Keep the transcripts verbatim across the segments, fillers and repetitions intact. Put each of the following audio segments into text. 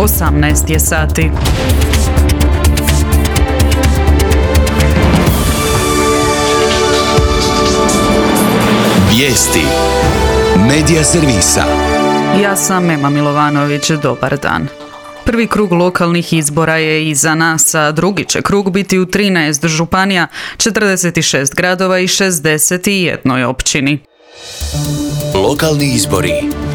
osamnaest je sati. Vijesti Medija servisa. Ja sam Ema Milovanović, dobar dan. Prvi krug lokalnih izbora je iza nas, a drugi će krug biti u trinaest županija, četrdeset šest gradova i šezdeset jednoj općini. Lokalni izbori.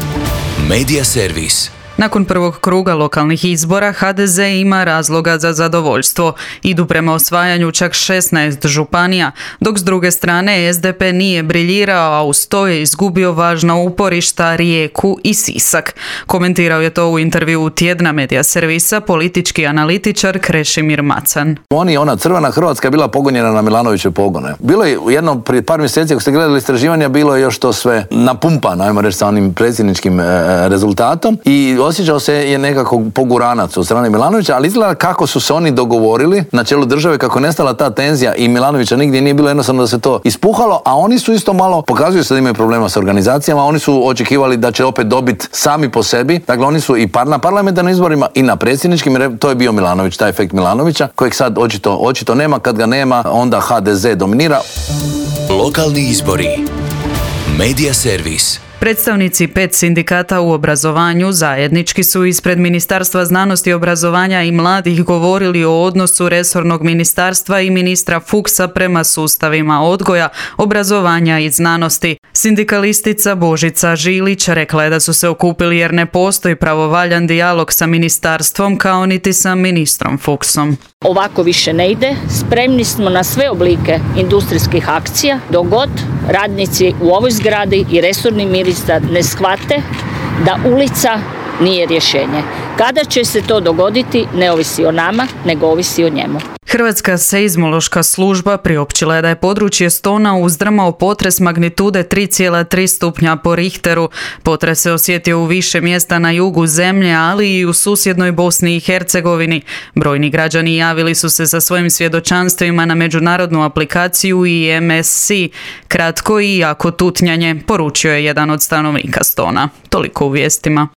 Medija servis. Nakon prvog kruga lokalnih izbora ha de ze ima razloga za zadovoljstvo. Idu prema osvajanju čak šesnaest županija, dok s druge strane es de pe nije briljirao, a uz to je izgubio važna uporišta Rijeku i Sisak. Komentirao je to u intervjuu Tjedna Medija servisa politički analitičar Krešimir Macan. Oni, ona crvena Hrvatska je bila pogonjena na Milanovićeve pogone. Bilo je jedno prije par mjeseci, ako ste gledali istraživanja, bilo je još to sve napumpano, ajmo reći, sa onim predsjedničkim e, rezultatom i osjećao se je nekako poguranac od strane Milanovića, ali izgleda kako su se oni dogovorili na čelu države, kako je nestala ta tenzija i Milanovića nigdje nije bilo, jednostavno da se to ispuhalo, a oni su isto malo, pokazuju se da imaju problema s organizacijama, oni su očekivali da će opet dobiti sami po sebi, dakle oni su i par, na parlamentarnim izborima i na predsjedničkim, to je bio Milanović, taj efekt Milanovića, kojeg sad očito, očito nema, kad ga nema, onda ha de ze dominira. Lokalni izbori. Medija servis. Predstavnici pet sindikata u obrazovanju zajednički su ispred Ministarstva znanosti, obrazovanja i mladih govorili o odnosu resornog ministarstva i ministra Fuchsa prema sustavima odgoja, obrazovanja i znanosti. Sindikalistica Božica Žilić rekla je da su se okupili jer ne postoji pravovaljan dijalog sa ministarstvom kao niti sa ministrom Fuchsom. Ovako više ne ide, spremni smo na sve oblike industrijskih akcija, dok god radnici u ovoj zgradi i resorni ministar ne shvate da ulica nije rješenje. Kada će se to dogoditi ne ovisi o nama, nego ovisi o njemu. Hrvatska seizmološka služba priopćila je da je područje Stona uzdrmao potres magnitude tri zarez tri stupnja po Richteru. Potres se osjetio u više mjesta na jugu zemlje, ali i u susjednoj Bosni i Hercegovini. Brojni građani javili su se sa svojim svjedočanstvima na međunarodnu aplikaciju i em es ce. Kratko i jako tutnjanje, poručio je jedan od stanovnika Stona. Toliko u vijestima.